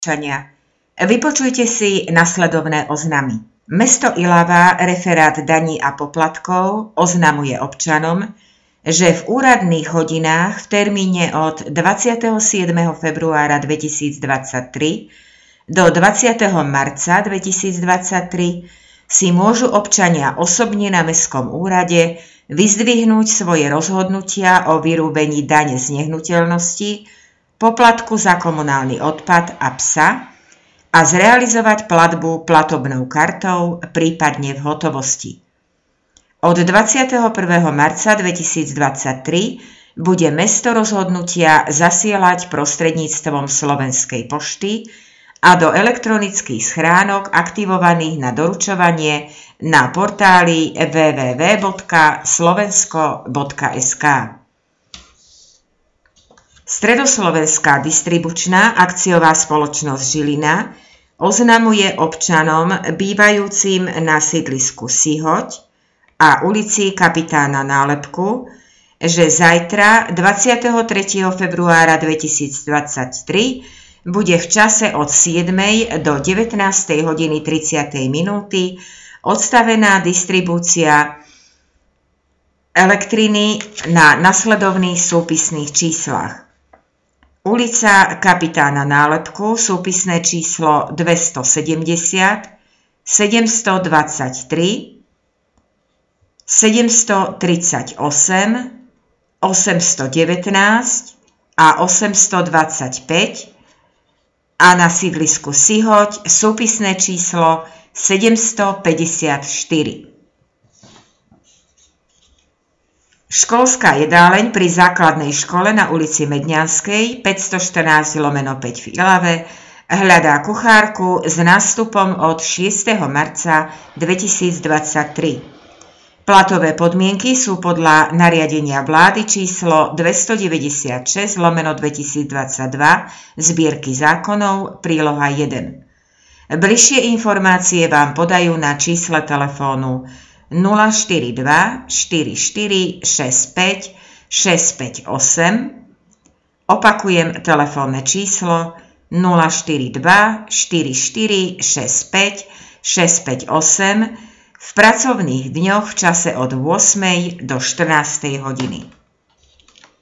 občania. Vypočujte si nasledovné oznamy. Mesto Ilava, referát daní a poplatkov, oznamuje občanom, že v úradných hodinách v termíne od 27. februára 2023 do 20. marca 2023 si môžu občania osobne na mestskom úrade vyzdvihnúť svoje rozhodnutia o vyrúbení dane z nehnuteľnosti, poplatku za komunálny odpad a psa a zrealizovať platbu platobnou kartou, prípadne v hotovosti. Od 21. marca 2023 bude mesto rozhodnutia zasielať prostredníctvom Slovenskej pošty a do elektronických schránok aktivovaných na doručovanie na portáli www.slovensko.sk. Stredoslovenská distribučná akciová spoločnosť Žilina oznamuje občanom bývajúcim na sídlisku Sihoť a ulici Kapitána Nálepku, že zajtra 23. februára 2023 bude v čase od 7. do 19.30 odstavená distribúcia elektriny na nasledovných súpisných číslach. Ulica Kapitána Nálepku, súpisné číslo 270, 723, 738, 819 a 825 a na sídlisku Sihoť súpisné číslo 754. Školská jedáleň pri základnej škole na ulici Medňanskej 514/5 v Ilave hľadá kuchárku s nástupom od 6. marca 2023. Platové podmienky sú podľa nariadenia vlády číslo 296/2022 zbierky zákonov príloha 1. Bližšie informácie vám podajú na čísle telefónu 042 44 65 658. Opakujem telefónne číslo 042 44 65 658 v pracovných dňoch v čase od 8. do 14. hodiny.